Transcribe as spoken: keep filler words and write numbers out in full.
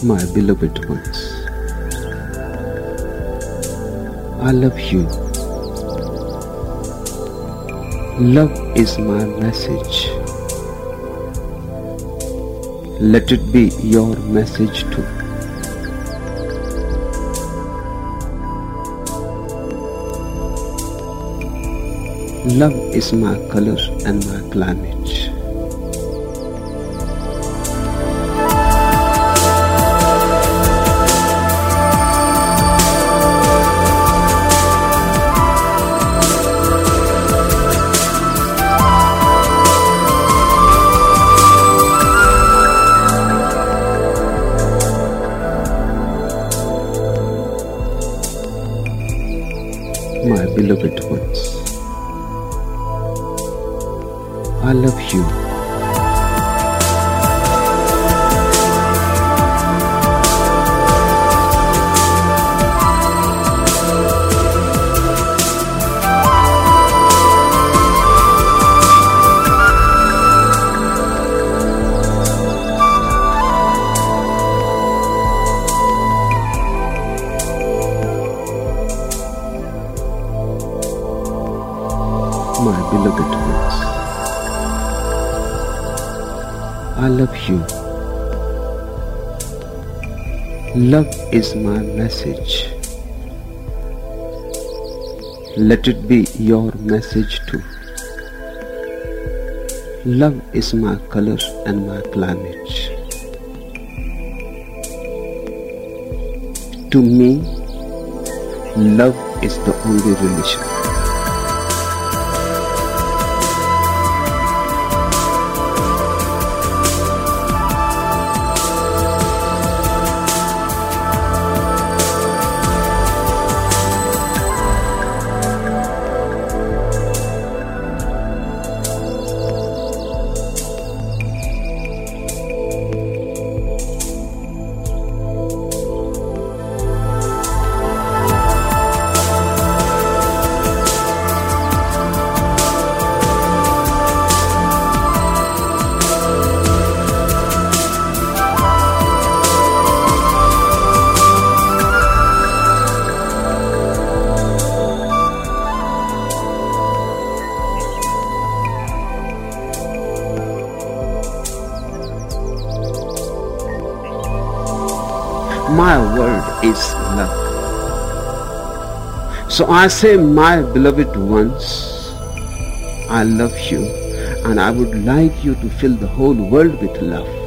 My beloved ones, I love you. Love is my message. Let it be your message too. Love is my color and my climate. My beloved ones, I love you. My beloved ones, I love you. Love is my message. Let it be your message too. Love is my color and my climate. To me, love is the only religion. My word is love. So I say, my beloved ones, I love you, and I would like you to fill the whole world with love.